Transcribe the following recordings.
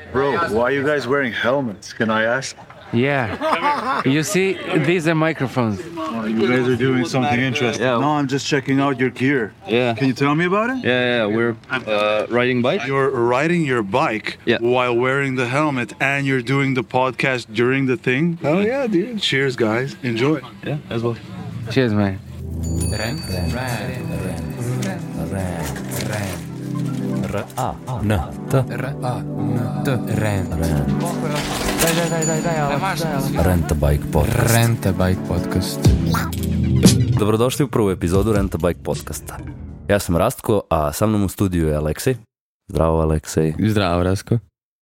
Bro, why are you guys wearing helmets? Can I ask? Yeah. You see, these are microphones. Oh, you guys are doing something interesting. Yeah. No, I'm just checking out your gear. Yeah. Can you tell me about it? Yeah, we're riding bike. You're riding your bike while wearing the helmet and you're doing the podcast during the thing? Oh yeah, dude. Cheers, guys. Enjoy. Yeah, as well. Cheers, man. Rent a Bike Podcast. Dobrodošli u prvu epizodu Rent a Bike Podcasta. Ja sam Rastko, a sa mnom u studiju je Aleksej. Zdravo, Aleksej. Zdravo, Rastko.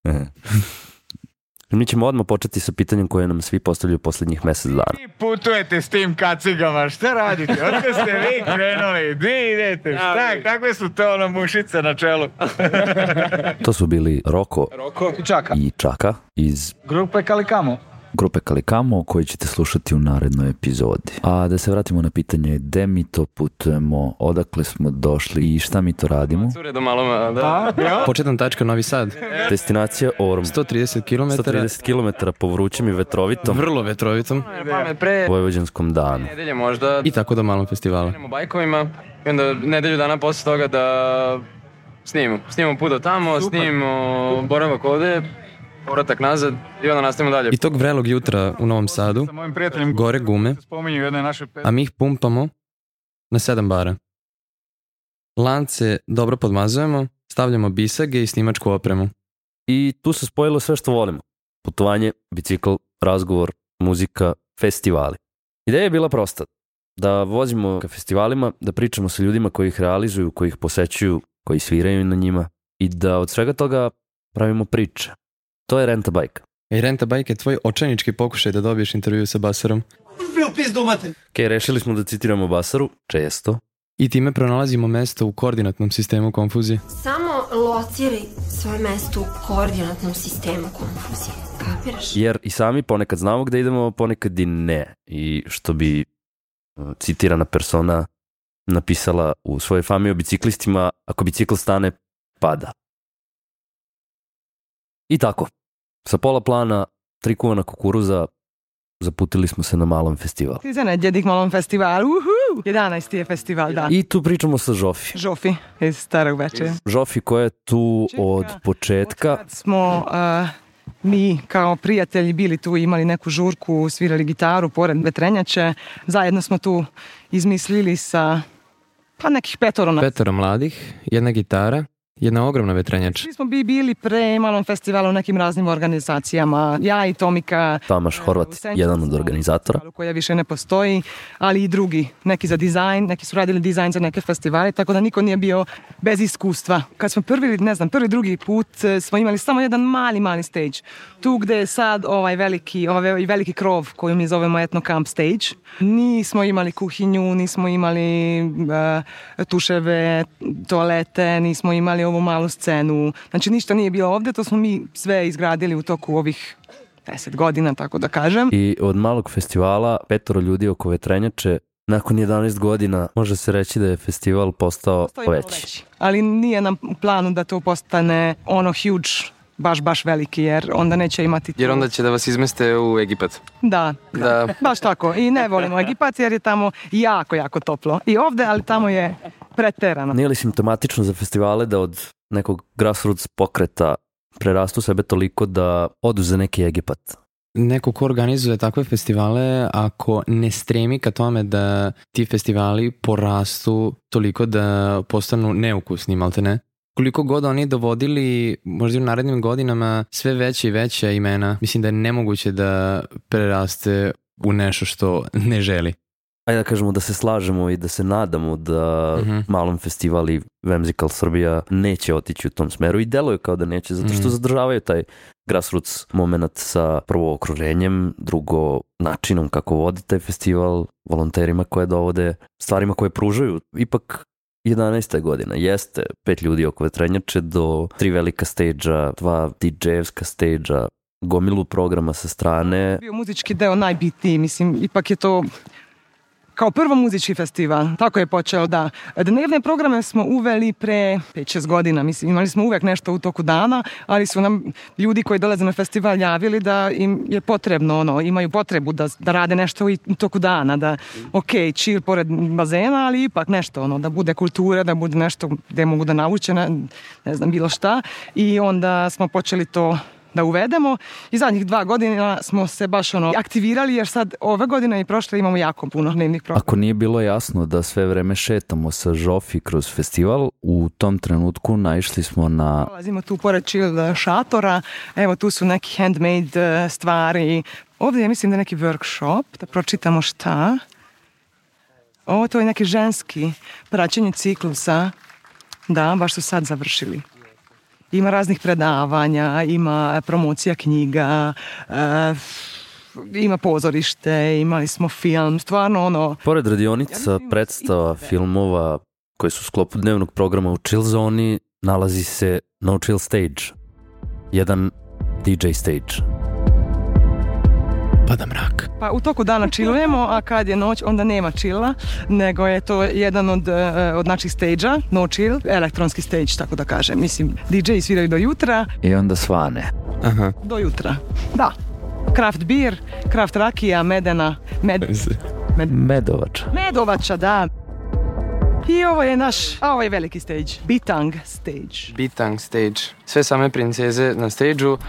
Mi ćemo odmah početi sa pitanjem koje nam svi postavljaju posljednjih mjesec dana. Vi putujete s tim kacigama, šta radite? Odkud ste vi krenuli? Di idete? Šta? Kakve su to mušice na čelu? To su bili Roko I Čaka. iz Grupe Kalikamo. grupe Kalikamo, koji ćete slušati u narednoj epizodi. A da se vratimo na pitanje gde mi to putujemo, odakle smo došli i šta mi to radimo. Cure do malo, da. Početna tačka Novi Sad. Destinacija Orm. 130 km. 130 km po vrućem i vetrovitom Vrlo vetrovitom. Pre vojvođanskom danu. nedelje možda I tako do malom festivalu. idemo bajkovima i onda nedelju dana posle toga da snimimo put do tamo, snimimo boravak ovde, povratak nazad i onda nastavimo dalje. I tog vrelog jutra u Novom Sadu Sa mojim prijateljem gore gume, spominju jedne naše a mi ih pumpamo na 7 bara. Lance dobro podmazujemo, stavljamo bisage i snimačku opremu. I tu se spojilo sve što volimo. Putovanje, bicikl, razgovor, muzika, festivali. Ideja je bila prosta. Da vozimo ka festivalima, da pričamo sa ljudima koji ih realizuju, koji ih posećuju, koji sviraju na njima i da od svega toga pravimo priče. To je Rent a Bike. I Rent a Bike je tvoj očajnički pokušaj da dobiješ intervju sa Basarom. Rešili smo da citiramo Basaru, često. I time pronalazimo mesto u koordinatnom sistemu konfuzije. Samo lociraj svoje mesto u koordinatnom sistemu konfuzije. Kapiraš? Jer i sami ponekad znamo gde idemo, ponekad i ne. I što bi citirana persona napisala u svojoj fami o biciklistima, ako bicikl stane, pada. I tako, sa pola plana, 3 kuvana kukuruza, zaputili smo se na malom festivalu. Ti za nedjedik malom festivalu, 11. je festival, da. I tu pričamo sa Žofi iz Starog Bečeja. Žofi koja je tu od početka. Kad smo mi kao prijatelji bili tu, imali neku žurku, svirali gitaru pored vetrenjače, zajedno smo tu izmislili sa nekih 5 nas. 5 mladih, jedna gitara, jedna ogromna vetrenjača. Mi smo bili pre malom festivalu u nekim raznim organizacijama. Ja i Tomika. Tamaš Horvat, jedan od organizatora. Koja više ne postoji, ali i drugi. Neki za dizajn, neki su radili dizajn za neke festivale, tako da niko nije bio bez iskustva. Kad smo prvi, drugi put smo imali samo jedan mali stage. Tu gde je sad ovaj veliki krov koju mi zovemo Etno Camp stage. Nismo imali kuhinju, nismo imali tuševe, toalete, nismo imali ovu malu scenu. Znači ništa nije bilo ovdje, to smo mi sve izgradili u toku ovih 10 godina, tako da kažem. I od malog festivala, 5 ljudi oko vetrenjače, nakon 11 godina može se reći da je festival postao veći. Ali nije nam u planu da to postane huge, baš veliki, jer onda neće imati... Jer onda će da vas izmeste u Egipat. Da, baš tako. I ne volimo Egipat jer je tamo jako toplo. I ovdje, ali tamo je preterano. Nije li simptomatično za festivale da od nekog grassroots pokreta prerastu sebe toliko da odu za neki Egipat? Neko ko organizuje takve festivale, ako ne stremi ka tome da ti festivali porastu toliko da postanu neukusni, malte ne? Koliko god oni dovodili, možda u narednim godinama, sve veće i veće imena, mislim da je nemoguće da preraste u nešto što ne želi. Ajde da kažemo da se slažemo i da se nadamo da malom festival i Vemzikal Srbija neće otići u tom smeru i deluje kao da neće, zato što zadržavaju taj grassroots moment sa prvo okruženjem, drugo načinom kako vodi taj festival, volonterima koje dovode, stvarima koje pružaju. Ipak 11. godina jeste 5 ljudi oko vetrenjače do 3 velika stage-a, 2 DJ-evska stage-a, gomilu programa sa strane. Bio muzički deo najbitniji, mislim, ipak je to kao prvo muzički festival, tako je počeo, da. Dnevne programe smo uveli pre 5-6 godina, mislim, imali smo uvek nešto u toku dana, ali su nam ljudi koji dolaze na festival javili da im je potrebno, imaju potrebu da rade nešto u toku dana, da chill pored bazena, ali ipak nešto, da bude kultura, da bude nešto gde mogu da nauče, ne znam, bilo šta. I onda smo počeli to da uvedemo i zadnjih 2 godina smo se baš aktivirali, jer sad ove godine i prošle imamo jako puno dnevnih programa. Ako nije bilo jasno da sve vreme šetamo sa Žofi kroz festival, u tom trenutku naišli smo na... Dolazimo tu pored chill šatora, evo tu su neki handmade stvari. Ovdje ja mislim da je neki workshop, da pročitamo šta. Ovo to je neki ženski praćenje ciklusa, da, baš su sad završili. Ima raznih predavanja, ima promocija knjiga, ima pozorište, imali smo film, stvarno Pored radionica, predstava, filmova koji su u sklopu dnevnog programa u Chill zoni, nalazi se No Chill Stage, jedan DJ stage. Pada mrak. Pa u toku dana chillujemo, a kad je noć onda nema chilla, nego je to jedan od naših stage-a, no chill, elektronski stage, tako da kažem. Mislim, DJ sviraju do jutra. I onda svane. Aha. Do jutra, da. Craft beer, craft rakija, medena, medovača, da. I ovo je ovo je veliki stage, Bitang stage. Sve same princeze na stage-u.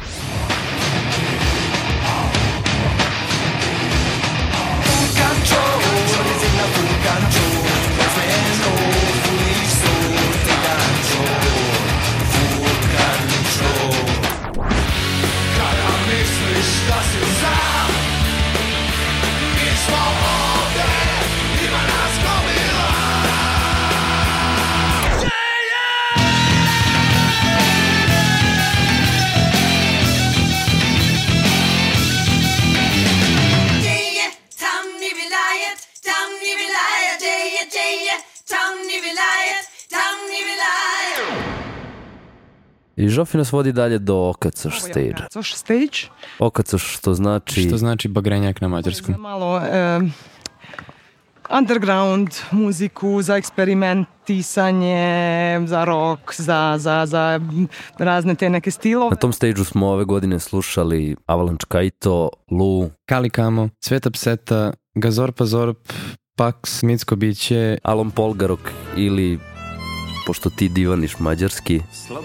I Žofi nas vodi dalje do Okacoš stage. Okacoš što znači... Što znači bagrenjak na mađarskom. Za malo underground muziku, za eksperimentisanje, za rock, za razne te neke stilove. Na tom stage-u smo ove godine slušali Avalanche Kaito, Lu, Kalikamo, Sveta Pseta, Gazor Pazorp, Pax, Mitsko biće, Alon Polgarok ili... pošto ti divaniš mađarski.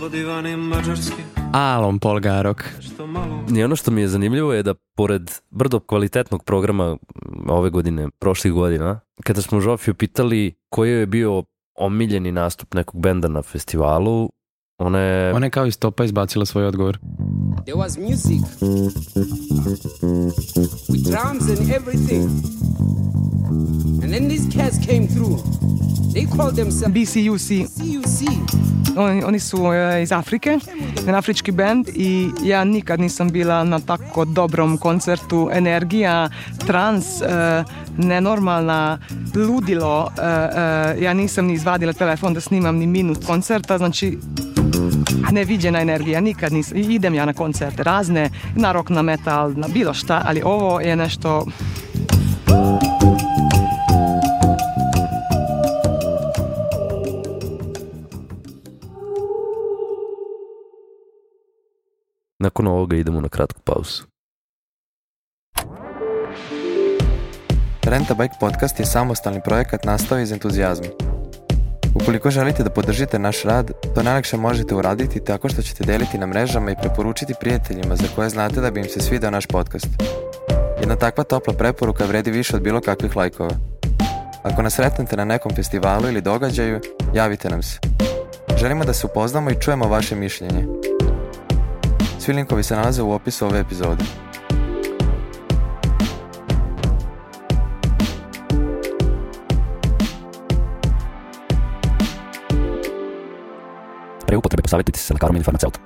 Alon Polgarok. I ono što mi je zanimljivo je da pored brdo kvalitetnog programa ove godine, prošlih godina, kada smo Žofiju pitali koji je bio omiljeni nastup nekog benda na festivalu, ona je kao iz topa izbacila svoj odgovor. There was music with drums and everything. And then these cats came through. They called themselves BCUC. Oni su iz Afrike, jedan afrički band i ja nikad nisam bila na tako dobrom koncertu. Energija, trans, nenormalna, ludilo. Ja nisam ni izvadila telefon da snimam ni minut koncerta, znači neviđena energija, nikad nisam. Idem ja na koncerte razne, na rock, na metal, na bilo šta, ali ovo je nešto... Nakon ovoga idemo na kratku pauzu. Rent a Bike podcast je samostalni projekat nastao iz entuzijazma. Ukoliko želite da podržite naš rad, to najlakše možete uraditi tako što ćete deliti na mrežama i preporučiti prijateljima za koje znate da bi im se svidao naš podcast. Jedna takva topla preporuka vredi više od bilo kakvih lajkova. Ako nas sretnete na nekom festivalu ili događaju, javite nam se. Želimo da se upoznamo i čujemo vaše mišljenje. Svi linkovi se nalaze u opisu ove epizode. Pre upotrebe posavjetujte se sa lekarom ili farmaceutom.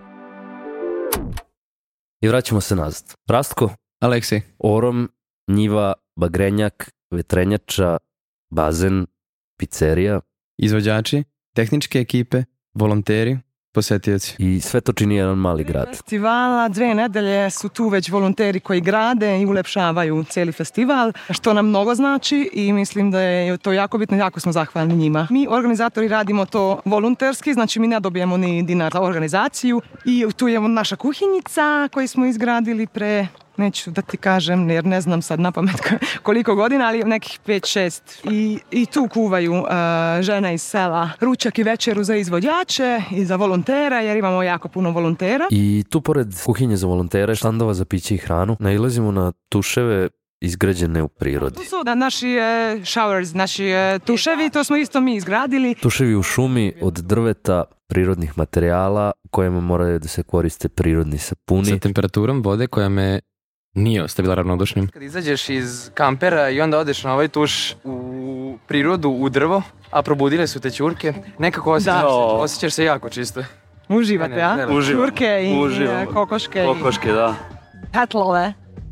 I vraćamo se nazad. Rastko, Aleksej, Orom, njiva, bagrenjak, vetrenjača, bazen, pizzerija. Izvođači, tehničke ekipe, volonteri, posetioci. I sve to čini jedan mali grad. Festivala, 2 nedelje su tu već volonteri koji grade i ulepšavaju cijeli festival, što nam mnogo znači i mislim da je to jako bitno, jako smo zahvalni njima. Mi organizatori radimo to volonterski, znači mi ne dobijemo ni dinar za organizaciju i tu je naša kuhinjica koju smo izgradili pre, neću da ti kažem jer ne znam sad napamet koliko godina, ali nekih 5-6 i tu kuvaju žene iz sela ručak i večeru za izvođače i za volontere jer imamo jako puno volontera. I tu pored kuhinje za volontere, štandova za piće i hranu, nailazimo na tuševe izgrađene u prirodi. Tu su naši showers, naši tuševi, to smo isto mi izgradili. Tuševi u šumi od drveta, prirodnih materijala u kojima moraju da se koriste prirodni sapuni. Sa temperaturom vode koja me nije ostavila ravnodušnim. Kad izađeš iz kampera i onda odeš na ovaj tuš u prirodu, u drvo, a probudile su te ćurke, nekako osjećaš se jako čisto. Uživate, a? Ćurke i kokoške. Kokoške, da. Petlove.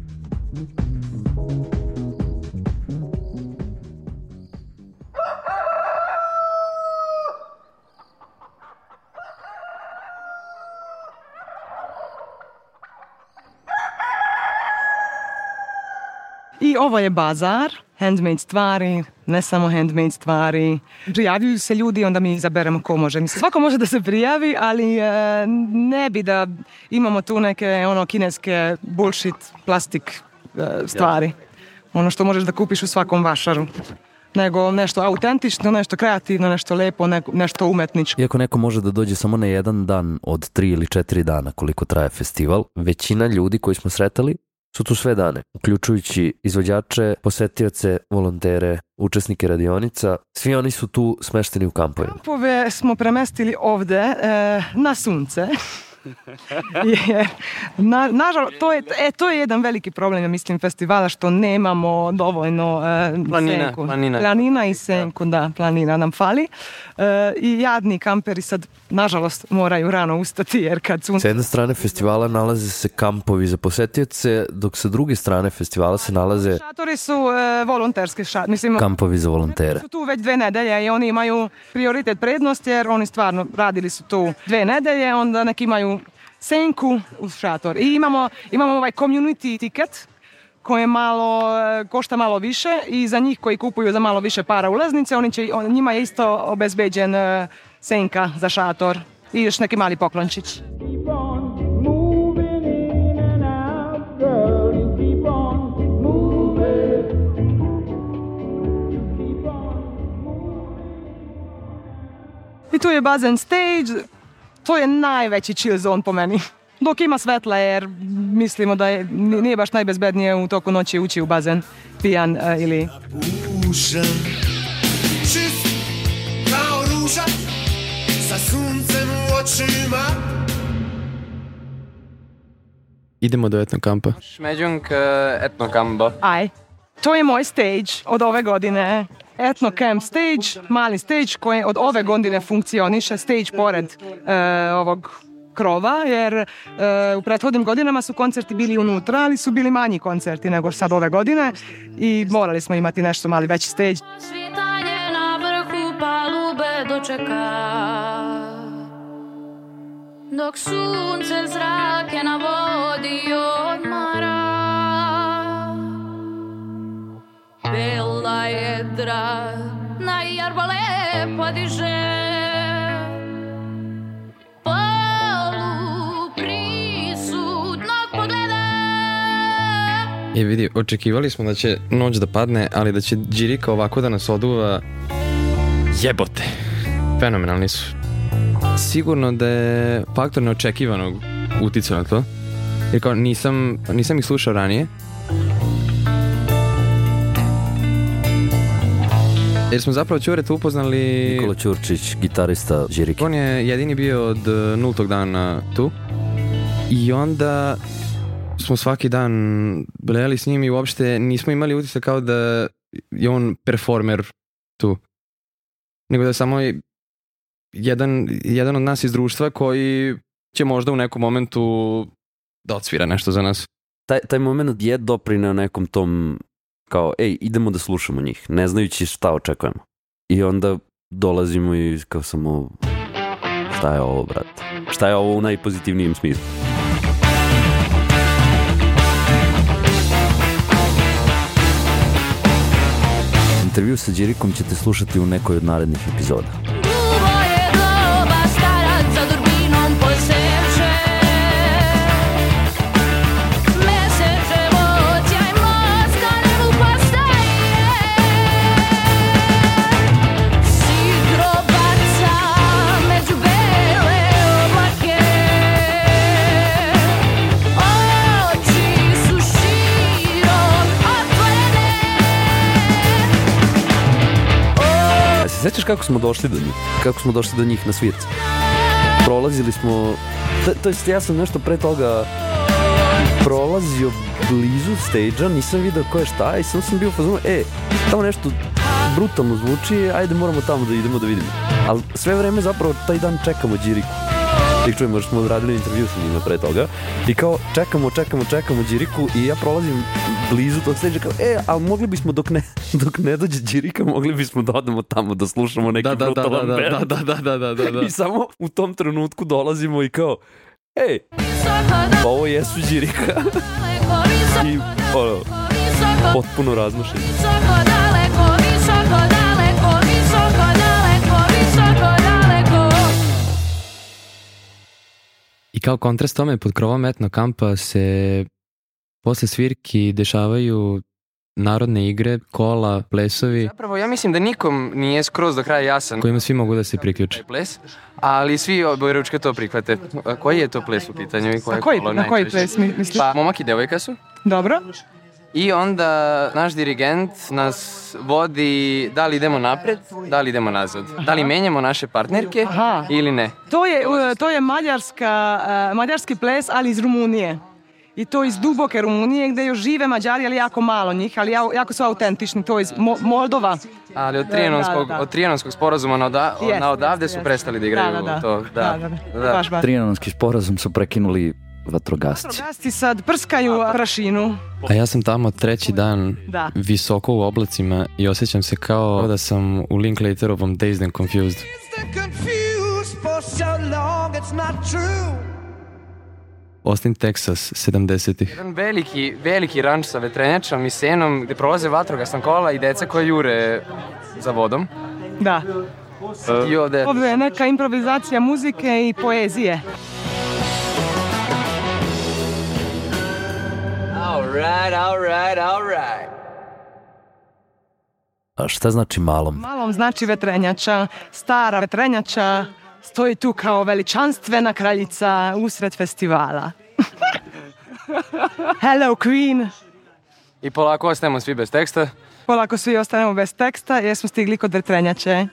I ovo je bazar, handmade stvari, ne samo handmade stvari. Prijavljuju se ljudi, onda mi izaberemo ko može. Mislim, svako može da se prijavi, ali ne bi da imamo tu neke kineske bullshit plastik stvari. Ono što možeš da kupiš u svakom vašaru. Nego nešto autentično, nešto kreativno, nešto lepo, nešto umetničko. Iako neko može da dođe samo na jedan dan od 3 ili 4 dana koliko traje festival, većina ljudi koji smo sretali su tu sve dane, uključujući izvođače, posetioce, volontere, učesnike radionica. Svi oni su tu smešteni u kampovima. Kampove smo premestili ovde na sunce. Nažalost, to je jedan veliki problem, ja mislim, festivala, što nemamo dovoljno senku. Planina i senku, da, planina nam fali. I jadni kamperi sad, nažalost, moraju rano ustati, jer kad sunce... S jedne strane festivala nalaze se kampovi za posetioce, dok sa druge strane festivala se nalaze... Šatori su volonterske šatori. Mislim, kampovi za volontere. Su tu već 2 nedelje i oni imaju prioritet prednost, jer oni stvarno radili su tu 2 nedelje, onda neki imaju senku uz šator. I imamo ovaj community ticket koji košta malo više i za njih koji kupuju za malo više para ulaznice, njima je isto obezbeđen senka za šator i još neki mali poklončić. I tu je bazen stage. To je najveći chill zone po meni. Dok ima svetla, jer mislimo da nije baš najbezbednije u toku noći ući u bazen pijan ili... Čist kao ruža sa suncem u očima. Idemo do etnokampa. Šmeđung etnokampa. Aj, to je moj stage od ove godine. Etno camp stage, mali stage koji od ove godine funkcioniše, stage pored ovog krova, jer u prethodnim godinama su koncerti bili unutra, ali su bili manji koncerti nego sad ove godine i morali smo imati nešto mali veći stage. Svitanje na vrhu palube dočeka, dok sunce zrake na vodi odmara. Bela jedra na jarbale podiže, polu prisutnog pogleda. Vidi, očekivali smo da će noć da padne, ali da će džirika ovako da nas oduva. Jebote, fenomenalni su. Sigurno da je faktor neočekivanog uticao na to, jer kao nisam ih slušao ranije. Jer smo zapravo Ćureta upoznali... Nikola Ćurčić, gitarista Žirike. On je jedini bio od 0. dana tu. I onda smo svaki dan blejali s njim i uopšte nismo imali utisak kao da je on performer tu. Nego da je samo jedan od nas iz društva koji će možda u nekom momentu da odsvira nešto za nas. Taj moment je doprineo nekom tom kao, idemo da slušamo njih, ne znajući šta očekujemo. I onda dolazimo i kao samo šta je ovo, brat? Šta je ovo u najpozitivnijem smislu? Intervju sa Đirikom ćete slušati u nekoj od narednih epizoda. Sjećaš kako smo došli do njih? Kako smo došli do njih na svirci? Prolazili smo... To jest, ja sam nešto pre toga prolazio blizu stage-a, nisam vidio ko je šta i sam bio u fazonu, tamo nešto brutalno zvuči, ajde moramo tamo da idemo da vidimo. Ali sve vreme zapravo taj dan čekamo Điriku. I čujemo što smo odradili intervju sa njima pre toga. I kao čekamo Điriku i ja prolazim blizu tog stage-a kao, ali mogli bismo dok ne dođe Đirika, mogli bismo da odemo tamo da slušamo neki brutalan band. Da. I samo u tom trenutku dolazimo i kao, pa ovo jesu Đirika. I potpuno raznošenje. I kao kontrast tome, pod krovom etno kampa se posle svirki dešavaju narodne igre, kola, plesovi. Zapravo, ja mislim da nikom nije skroz do kraja jasan kojima svi mogu da se priključe. Ples, ali svi obojeručke to prihvate. Koji je to ples u pitanju i koje kolo najčešće? Na koji ples misliš? Pa, momak i devojka su. Dobro. I onda naš dirigent nas vodi da li idemo napred, da li idemo nazad. Da li menjamo naše partnerke ili ne. To je mađarski ples, ali iz Rumunije. I to iz duboke Rumunije gdje još žive Mađari, ali jako malo njih, ali jako su autentični. To iz Moldova. Ali od Trijanonskog sporazuma na odavde su prestali da igraju to. Da. Trijanonski sporazum su prekinuli vatrogasci. Vatrogasci sad prskaju prašinu. A ja sam tamo treći dan visoko u oblacima i osjećam se kao da sam u Linklaterovom Dazed and Confused. Austin, Texas, 70-ih. Jedan veliki ranč sa vetrenjačom i senom gdje prolaze vatrogasna kola i deca koje jure za vodom. Da. Ovdje je neka improvizacija muzike i poezije. All right. A šta znači malom? Malom znači vetrenjača, stara vetrenjača, stoji tu kao veličanstvena kraljica usred festivala. Hello Queen. I polako ostajemo svi bez teksta. Polako svi ostanemo bez teksta jer smo stigli kod vetrenjače.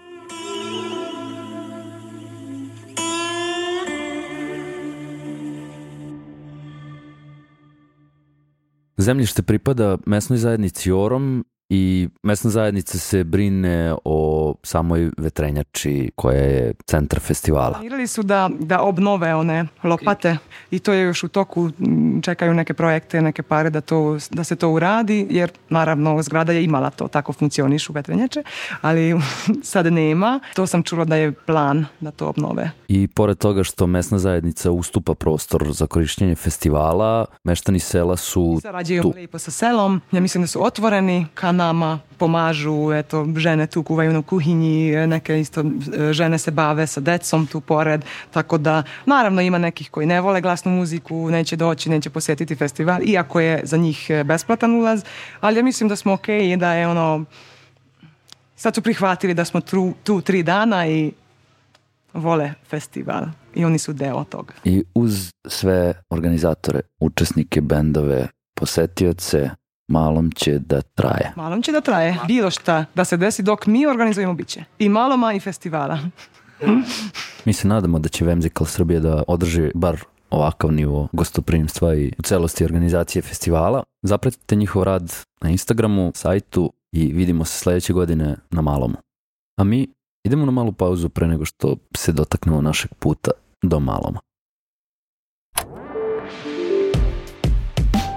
Zemljište pripada mesnoj zajednici Orom i mesna zajednica se brine o samoj vetrenjači koja je centar festivala. Planirali su da obnove one lopate i to je još u toku, čekaju neke projekte, neke pare da se to uradi, jer naravno zgrada je imala to, tako funkcionišu vetrenjače, ali sad nema. To sam čula da je plan da to obnove. I pored toga što mesna zajednica ustupa prostor za korištenje festivala, meštani sela su sarađuju lepo sa selom, ja mislim da su otvoreni ka nama, pomažu, eto, žene tu kuvaju na kuhinji, neke isto žene se bave sa decom tu pored, tako da naravno ima nekih koji ne vole glasnu muziku, neće doći, neće posjetiti festival, iako je za njih besplatan ulaz, ali ja mislim da smo okej i da je sad su prihvatili da smo tu 3 dana i vole festival i oni su deo toga. I uz sve organizatore, učesnike, bendove, posetioce, malom će da traje. Malom će da traje. Bilo šta da se desi dok mi organizujemo biće. I maloma i festivala. Mi se nadamo da će Whimsical Srbija da održi bar ovakav nivo gostoprimstva i u celosti organizacije festivala. Zapratite njihov rad na Instagramu, sajtu i vidimo se sljedeće godine na Malomu. A mi idemo na malu pauzu pre nego što se dotaknemo našeg puta do Maloma.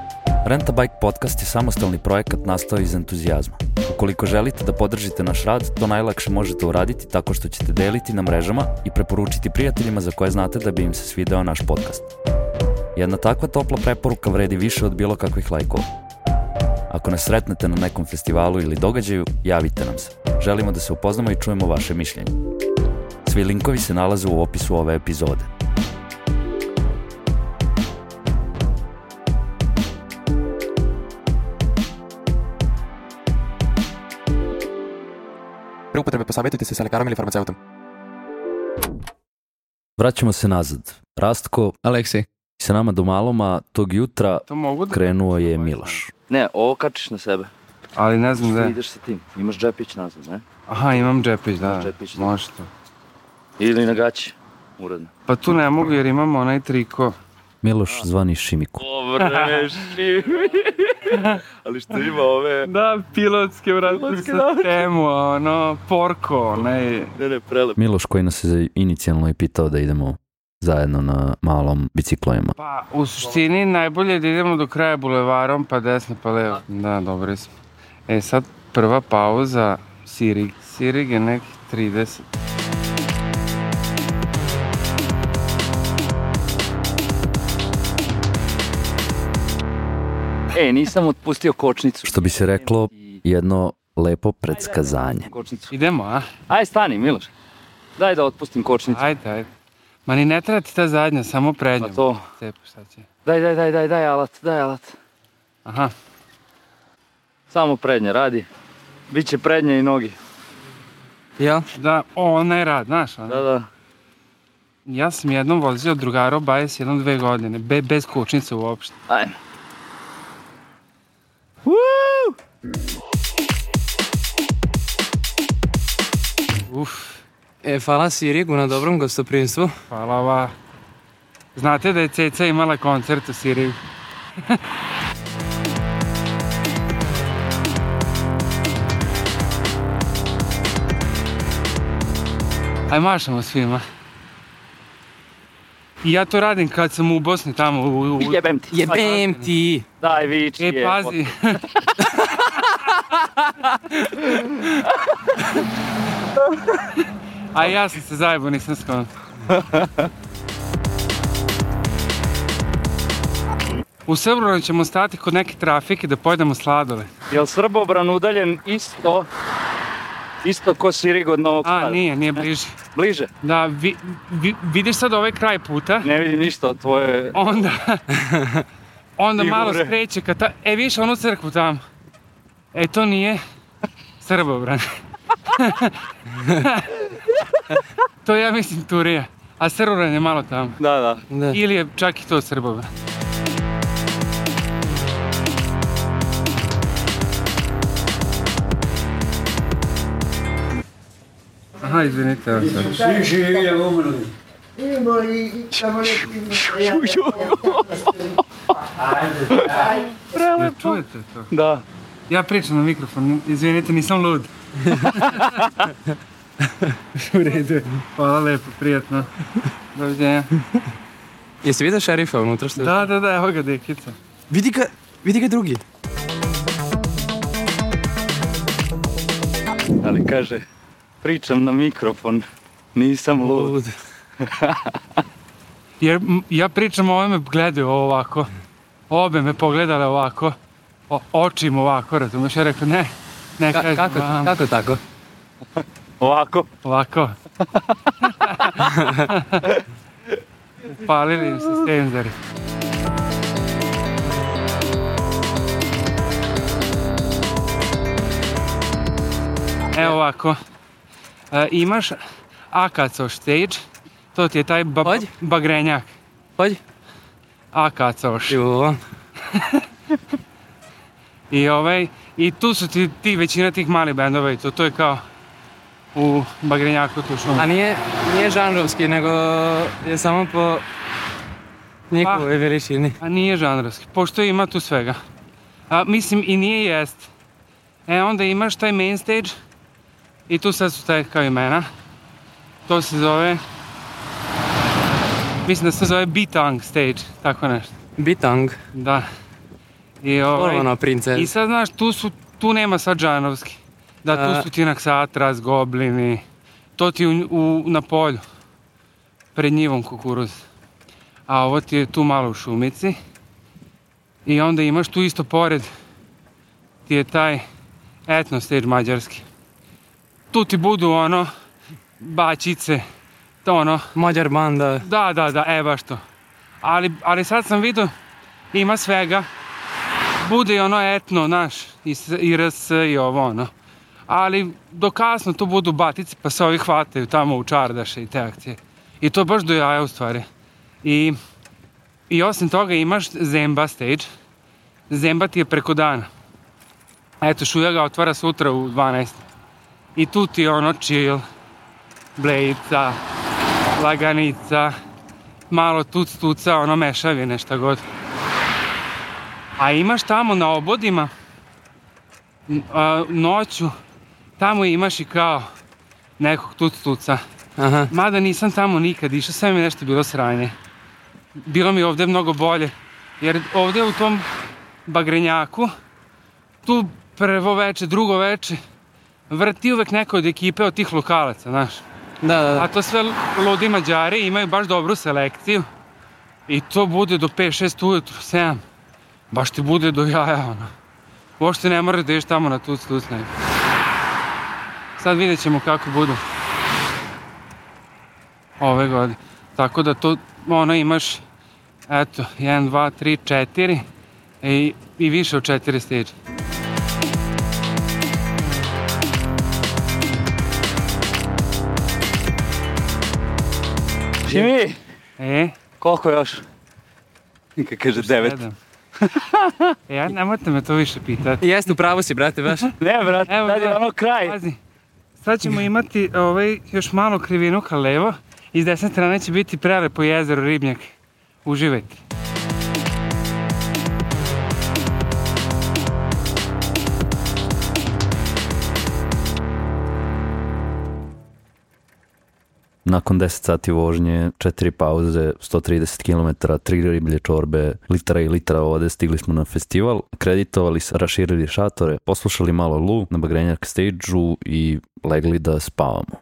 Rent a Bike podcast je samostalni projekat nastao iz entuzijazma. Ukoliko želite da podržite naš rad, to najlakše možete uraditi tako što ćete deliti na mrežama i preporučiti prijateljima za koje znate da bi im se svideo naš podcast. Jedna takva topla preporuka vredi više od bilo kakvih lajkova. Ako nas sretnete na nekom festivalu ili događaju, javite nam se. Želimo da se upoznamo i čujemo vaše mišljenje. Svi linkovi se nalaze u opisu ove epizode. Pre upotrebe posavjetujte se sa lekarom ili farmaceutom. Vraćamo se nazad. Rastko, Aleksej. Sa nama do maloma tog jutra krenuo je Miloš. Ne, ovo kačiš na sebe. Ali ne znam da je. Ideš sa tim, imaš džepić nazad, ne? Aha, imam džepić, da. Može to. Ili na gaći, uredno. Pa tu ne mogu jer imamo onaj triko. Miloš zvani Šimiku. Dobre, Šimiku. Ali što ima ove... Da, pilotske sistemu, ono, porko, onaj... Ne, prelep. Miloš koji nas je inicijalno i pitao da idemo zajedno na malom biciklovima. Pa, u suštini najbolje je da idemo do kraja bulevarom, pa desno, pa levo. Da, dobri smo. Sad prva pauza, Sirig. Sirig je nekih 30. Nisam otpustio kočnicu. Što bi se reklo, jedno lepo predskazanje. Idemo, a? Aj, stani, Miloš. Daj da otpustim kočnicu. Ajde. Ma ni ne treba ti ta zadnja, samo prednja. Pa to. Cepa, šta će? Daj alat. Aha. Samo prednja, radi. Biće prednje i nogi. Jel? Da, onaj rad, znaš? Da. Ja sam jednom vozio drugaro bajs 1-2 godine, bez kočnice uopšte. Ajme. Hvala Sirigu na dobrom gostoprimstvu. Hvala. Znate da je Ceca imala koncert u Sirigu? Aj, mašamo svima. I ja to radim kad sam u Bosni tamo Jebem ti. Daj, viči. Pazi. A ja sam se zajebao, nisam skonto. U Srbobranu ćemo stati kod neke trafike da pojedemo sladole. Jel Srbobran udaljen isto ko Sirig od Novog Sada? Nije bliže. Bliže? Da, vidiš sad ovaj kraj puta? Ne vidim ništa od tvoje... Onda malo skreće kad vidiš onu crkvu tamo? To nije Srbobran. To ja mislim Turija, a Srbobran je malo tamo. Da. Ili je čak i to Srbobran. Aha, izvinite, evo sad. Prelepo. Čujete to? Da. Ja pričam na mikrofon, izvinite, nisam lud. U redu. Hvala lepo, prijatno. Doviđenja. Jesi vidio šerifa unutra što? Da, evo ga dekica. Vidi ga drugi. Ali kaže, pričam na mikrofon, nisam lud. Jer ja pričam, ove me gledaju ovako. Obe me pogledale ovako. Očim ovako, razumiješ? Ja rekao, ne kažem. Kako tako? Ovako. Palili im se stenzeri. Evo ovako. Imaš Akacov stage, to ti je taj bagrenjak. Pođi. Akacov. I tu su ti većina tih malih bendova i to je kao u bagrenjaku tu šumu. A nije žanrovski, nego je samo po njihovoj veličini. A nije žanrovski, pošto ima tu svega. Mislim i nije jest. Onda imaš taj main stage i tu sad su taj kao imena. To se zove, mislim da se zove Bitang stage, tako nešto. Bitang? Da. I sad, znaš, tu nema sad Džanovski. Da, tu su ti Naksatras, Goblini. To ti na polju. Pred njivom kukuruz. A ovo ti je tu malo u šumici. I onda imaš tu isto pored. Ti je taj etno stage mađarski. Tu ti budu bačice. To Mađar banda. Da, baš to. Ali sad sam vidio, ima svega. Bude i etno, znaš, i RS i ovo, Ali do kasno tu budu batice, pa se ovi hvataju tamo u čardaše i te akcije. I to baš do jaja u stvari. I osim toga imaš Zemba stage. Zemba ti je preko dana. Eto, Šuja ga otvara sutra u 12. I tu ti je chill, blejica, laganica, malo tuca, mešavine, šta god. A imaš tamo na obodima, noću, tamo imaš i kao nekog tuca. Mada nisam tamo nikad išao, sve mi nešto bilo sranje. Bilo mi ovdje mnogo bolje, jer ovdje u tom bagrenjaku, tu prvo veče, drugo veče, vrti uvek neko od ekipe od tih lokalaca, znaš. Da. A to sve ludi Mađari imaju baš dobru selekciju i to bude do 5-6 ujutru, 7. Baš ti bude do jaja, Uopšte ne moraš da ideš tamo na tuc. Sad vidjet ćemo kako budu ove godine. Tako da to, imaš, eto, 1, 2, 3, 4 i više od 4 stage. Šimi! Koliko još? Nikad kaže 9. Nemojte me to više pitati. Jeste, u pravu si, brate, baš. Ne, brate, sad je kraj. Pazi, sad ćemo imati još malo krivinu ka levo i s desne strane će biti prelepo jezero Ribnjak. Uživajte. Nakon 10 sati vožnje, 4 pauze, 130 km, 3 riblje čorbe, litara i litara vode, stigli smo na festival, kreditovali se, raširili šatore, poslušali malo Lu na bagrenjak stage-u i legli da spavamo.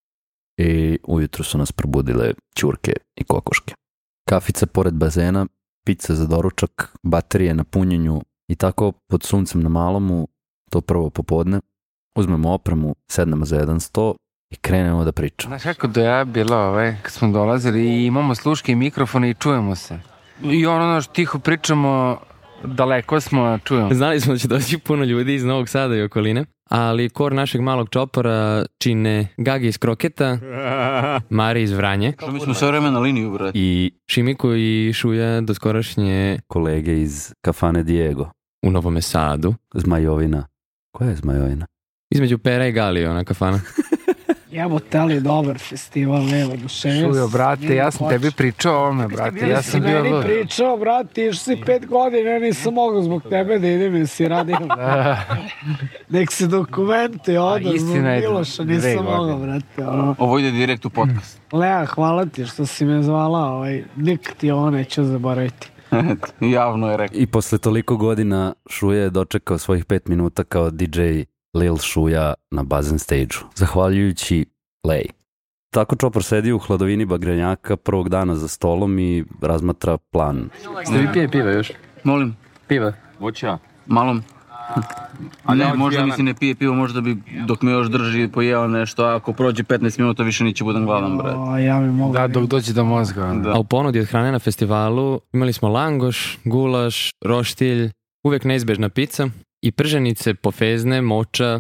I ujutru su nas probudile ćurke i kokoške. Kafica pored bazena, pizza za doručak, baterije na punjenju i tako pod suncem na Malomu, to prvo popodne, uzmemo opremu, sednemo za jedan sto i krenemo da pričamo. Znaš kako do ja bilo kad smo dolazili i imamo sluške i mikrofone i čujemo se. I tiho pričamo, daleko smo, čujemo. Znali smo da će doći puno ljudi iz Novog Sada i okoline, ali kor našeg malog čopora čine Gagi iz Kroketa, Mari iz Vranje. Mi smo sve vreme na liniju, brate. I Šimiko i Šuja, doskorašnje kolege iz kafane Diego. U Novome Sadu. Zmajovina. Koja je Zmajovina? Između Pera i Galije, ona kafana. Jebote, ali dobar festival, nema duševnost. Čujo, brate, ja sam tebi pričao o ovome, brate. Ja sam bio meni pričao, brate, iš si 5 godina, ja nisam mogao zbog tebe da idem jer si radio. Nek se dokumente oda zbog Miloša, nisam mogao, brate. Ovo ide direkt u podcast. Lea, hvala ti što si me zvala, nik ti ovo neću zaboraviti. Javno je rekao. I posle toliko godina Šuja je dočekao svojih 5 minuta kao DJ Lil Šuja na bazen stage-u, zahvaljujući Lej. Tako čopor sedi u hladovini bagrenjaka prvog dana za stolom i razmatra plan. Ste vi pije piva još? Molim? Piva? Hoću ja. Malom? Ne, možda mi se ne pije pivo, možda bi dok me još drži pojeo nešto, a ako prođe 15 minuta više neće budem gladan, brate. Ja mi mogu. Da, dok dođe do mozga. A u ponudi od hrane na festivalu imali smo langoš, gulaš, roštilj, uvek neizbežna pizza i prženice, pofezne, moča,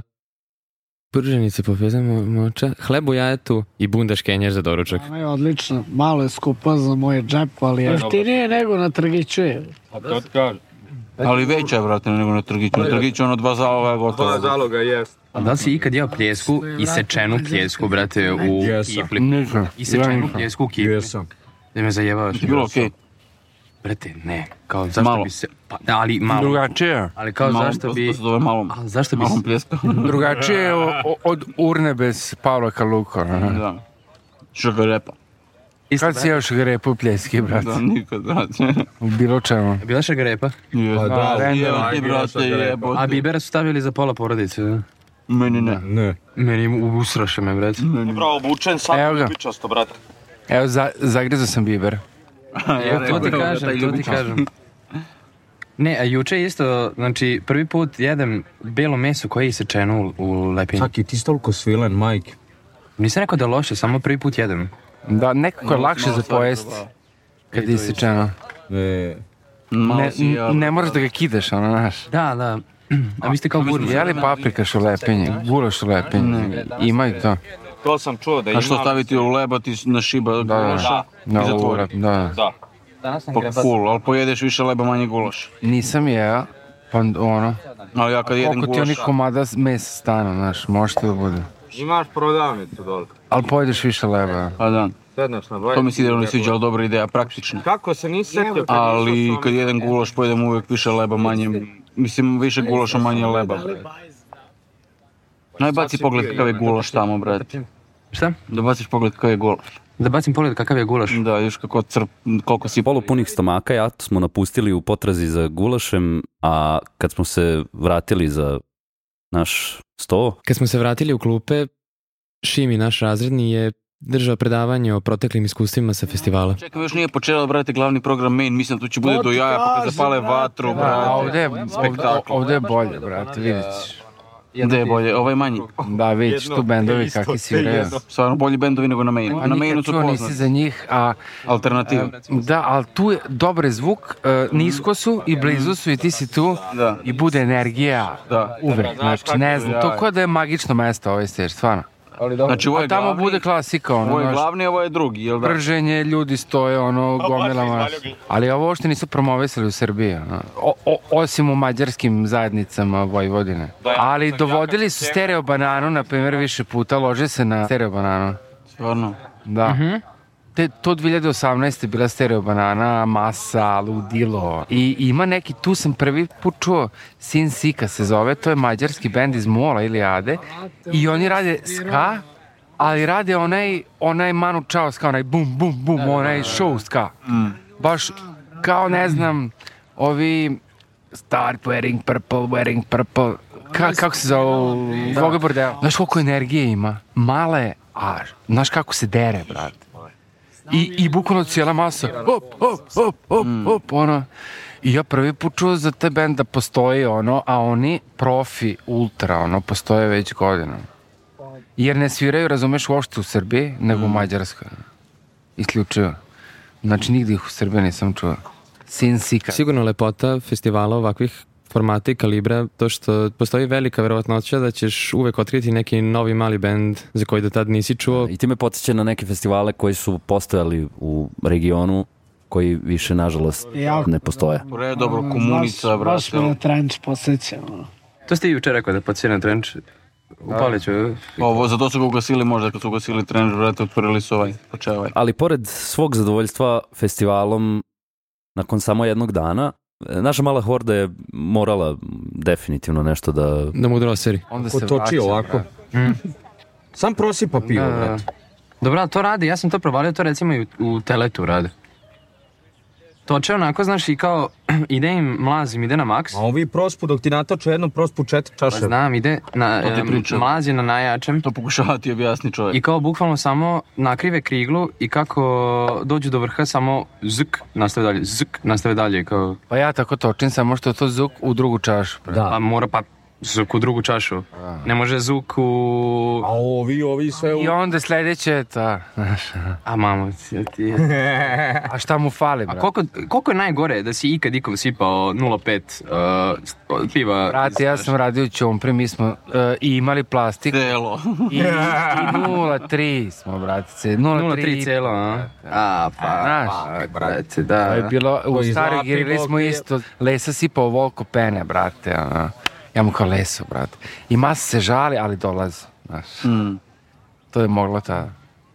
hleb u jajetu i bundaš kenjer za doručak. Odlično, malo je skupa za moje džep, ali jeftinije nego na Trgiću je. Ali veća je, brate, nego na Trgiću. Na Trgiću 2 zaloga je gotovo. 2 zaloga, jest. A da li si ikad jeo pljesku, isečenu pljesku, brate, u kipli? Nisam. Isečenu pljesku u kipli? Jesam. Da me zajebavaš. Bilo okej. Brate, ne. Kao zašto bi se... ali malo. Drugačije. Ali kao zašto bi... Zašto bi... Malom pljeska. Drugačije je od urne bez Pavla Kaluka. Da. Šrga repa. Kad si još grepu pljeski, brate? Da, nikad, brate. U bilo čemu. Bila še grepa? A bibera su stavili za pola porodice, da? Meni ne. Meni usraše me, brate. Upravo obučen, sad mi pičasto, brate. Evo, zagrizao sam biber. To ti kažem. Ne, a juče isto, znači, prvi put jedem belo meso koje je isečeno u lepinju. Čak i ti si toliko svilen, majke. Nisam rekao da je loše, samo prvi put jedem. Da, nekako je lakše za pojest kad je isečeno. Ne moraš da ga kideš, ono, znaš. Da. A vi ste kao gurni. Je li paprikaš u lepinji, gulaš u lepinji? Imaju to. To sam čuo da ima. A što staviti u leba, ti našiba gulaša i zatvori. Da. Pa cool, ali pojedeš više leba, manje gulaš. Nisam jeo, pa ono... Ali ja kad jedem koliko ti oni komada mesa stanu, znaš, može to da bude. Imaš prodavnicu dole. Ali pojedeš više leba. Pa da. Sedneš na 20. To mi se idealno sviđa, ali dobra ideja, praktična. Kako se nisi setio? Ali kad jedem gulaš, pojedem uvijek više leba, manje... Mislim, više gulaša, manje leba. Najbaci pogled kakav je gulaš tamo, brate. Šta? Da baciš pogled kakav je gulaš. Da bacim pogled kakav je gulaš? Da, još koliko si... Polupunih stomaka, ja smo napustili u potrazi za gulašem, a kad smo se vratili za naš sto... Kad smo se vratili u klupe, Šimi, naš razredni, je držao predavanje o proteklim iskustvima sa festivala. Čekaj, još nije počela, brate, glavni program main, mislim tu će bude do jaja, pa kad zapale vatru, brate. Ovdje je bolje, brate, vidjet ćeš. Gde je bolje? Ovo je manji. Da, vidiš tu bendovi kakvi sviraju. Stvarno bolji bendovi nego na mainu. Na mainu su poznati. Nisi za njih, a... Alternativa. Da, ali tu je dobar zvuk, nisko su i blizu su i ti si tu i bude energija uvek. Znači, ne znam, to ko da je magično mesto ovaj stage, stvarno. Znači, ovo je tamo glavni, bude klasika, ono, ovo je glavni, ovo je drugi, jel da? Prženje, ljudi stoje, ono, gomilama. Ali ovo uopšte nisu promovisali u Srbiji, osim u mađarskim zajednicama Vojvodine. Ali dovodili su stereo bananu, na primjer, više puta, lože se na stereo bananu. Stvarno? Da. To 2018. je bila stereo banana, masa, ludilo. I ima neki, tu sam prvi put čuo, Sin Sika se zove, to je mađarski bend iz Mola ili Ade. I oni rade ska, ali rade onaj Manu Chao ska, onaj bum, bum, bum, onaj show ska. Baš kao, ne znam, ovi Start wearing purple, kako se zove, Voga Bordel. Znaš koliko energije ima? Male, a znaš kako se dere, brate. I bukvalno cijela masa, hop, ono. I ja prvi put čuo za te band da postoji, ono, a oni profi, ultra, ono, postoje već godina. Jer ne sviraju, razumeš, uopšte u Srbiji, nego u Mađarskoj. Isključivo. Znači, nigdje ih u Srbiji nisam čuo. Sin Sika. Sigurno lepota festivala ovakvih formata i kalibra, to što postoji velika verovatnoća da ćeš uvek otkriti neki novi mali bend za koji do tad nisi čuo. I ti me podsjeća na neke festivale koji su postojali u regionu, koji više, nažalost, ne postoje. Dobro, Komunica, brate. Baš me na Trenč posjeća. To ste i juče rekao da podsjeća na Trenč. Upalit ću. Ovo, zato su ga ugasili možda, kad su ugasili Trenč, brate, otvorili su počevaj. Ali pored svog zadovoljstva festivalom, nakon samo jednog dana, naša mala horda je morala definitivno nešto da mu droseri. Potoči ovako. Sam prosipa pivo, brate. Dobro, to radi, ja sam to provalio, to recimo i u Teletu radi. Toče onako, znaš, i kao ide im mlazim, ide na maks. A ovi prospu, dok ti natoče jednom prospu 4 čaše. Pa znam, ide na mlaz je na najjačem. To pokušava ti objasni čovjek. I kao bukvalno samo nakrive kriglu i kako dođu do vrha samo zuk, nastave dalje. Kao... Pa ja tako točim, samo što to zuk u drugu čašu. Da. Pa mora zuk u drugu čašu. Ne može zuk u... A ovi sve u... I onda sljedeće ta, znaš. A mamo, ti... A šta mu fali, brate? A koliko je najgore da si ikad ikom sipao 0,5 piva? Brate, ja sam radio u Ćompri, mi smo i imali plastik. Celo. I 0,3 smo, bratice. 0,3 celo, a? A, znaš, brate, da. To je bilo, u stari girili smo isto, Lesa sipao volko pene, brate, ono. Ja mu kao Leso, brate. I masa se žali, ali dolazi, znaš. To je moglo tada.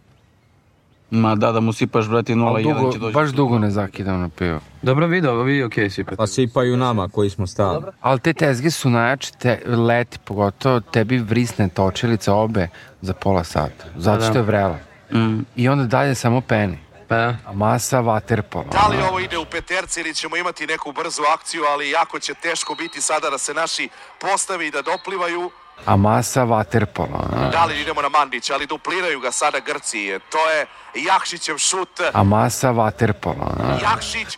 Ma da mu sipaš, brate, 0,1 će doći. Baš dugo ne zakidam na pivo. Dobro video, vi okej sipate. Pa sipaju nama koji smo stali. Ali te tezge su najjače, leti pogotovo, tebi vrisne točilice obe za pola sata. Zato što je vrelo. I onda dalje samo peni. A masa vaterpola. Da li ovo ide u peterci ili ćemo imati neku brzu akciju, ali jako će teško biti sada da se naši postave i da doplivaju. A masa vaterpola. Da li idemo na Mandića, ali dupliraju ga sada Grci. To je Jakšićev šut. A masa vaterpola. Jakšić!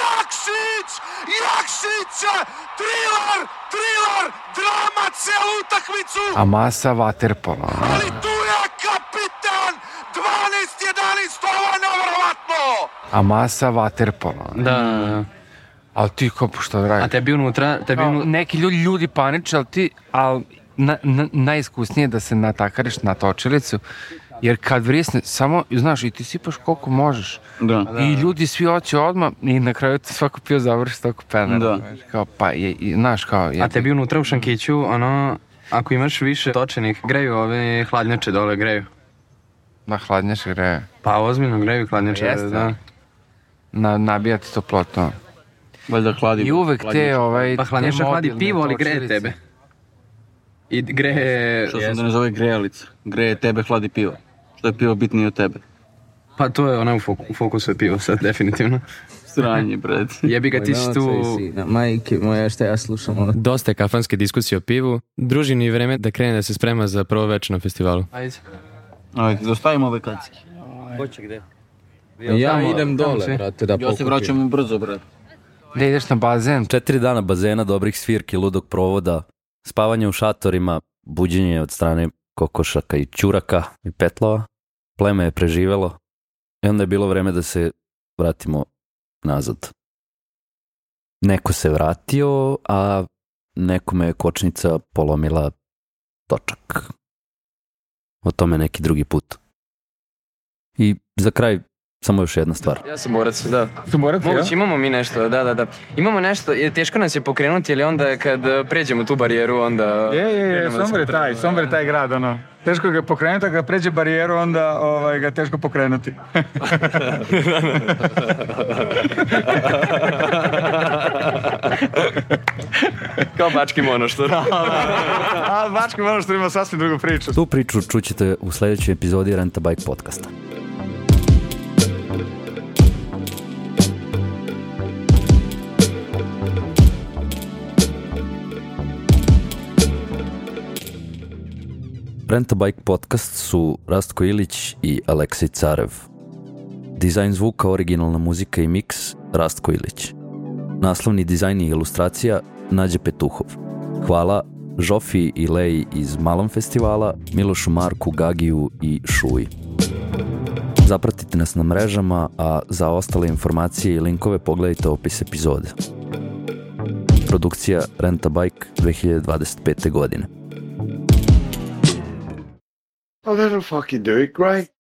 Thriller, drama celu utakmicu. A masa vaterpola. Ali tu je kapitan, 12-11, ovo je nevjerovatno. A masa vaterpola. Da. Ali ti kao što da radiš? A tebi unutra, neki ljudi paniče, ali najiskusnije da se natakariš na točilicu, jer kad vrisne, samo, znaš, i ti sipaš koliko možeš. Da. I ljudi svi hoće odmah i na kraju te svako pio završi toliko pena. Da. Kao, pa, znaš, kao... A tebi unutra u šankiću, ako imaš više točenih, greju ove hladnjače dole, greju. Da, hladnjače greju. Pa ozbiljno greju hladnjače, jeste, da. Nabijati toplotu. Valjda hladi. I uvek te, Pa hladnjača hladi pivo, ali greje tebe. I greje... Što sam da ne zove grejalica. Greje tebe, hladi pivo. Što je pivo bitnije od tebe. Pa to je ona u fokusu je pivo sad, definitivno. Sranje, bret. Jebi ga, ti si tu... Majke moja, šta ja slušam? Dosta je kafanske diskusije o pivu. Druži ni vreme da krene da se sprema za prvo večer na festivalu. Ajde, dostavimo ove kacike. Ko će gde? Ja idem dole, brate, da pokupim. Ja se vraćam brzo, brate. Da ideš na bazen? 4 dana bazena, dobrih svirki, ludog provoda, spavanje u šatorima, buđenje od strane kokošaka i ćuraka i petlova. Pleme je preživelo i onda je bilo vreme da se vratimo nazad. Neko se vratio, a nekome je kočnica polomila točak. O tome neki drugi put. I za kraj samo još jedna stvar. Ja sam borac, da. Moguće, imamo mi nešto, da. Imamo nešto, teško nas je pokrenuti, ali onda kad pređemo tu barijeru, onda... Je, Sombor je taj grad, ono. Teško ga pokrenuti, a kad pređe barijeru, onda ga teško pokrenuti. Kao Bački Monoštor. A Bački Monoštor ima sasvim drugu priču. Tu priču čućete u sljedećoj epizodi Rent a Bike podcasta. Rent a Bike podcast su Rastko Ilić i Aleksej Carev. Dizajn zvuka, originalna muzika i miks Rastko Ilić. Naslovni dizajn i ilustracija Nađe Petuhov. Hvala Žofi i Leji iz Malom festivala, Milošu Marku, Gagiju i Šuji. Zapratite nas na mrežama, a za ostale informacije i linkove pogledajte opis epizode. Produkcija Rent a Bike 2025. godine. Oh, that'll fucking do it, right?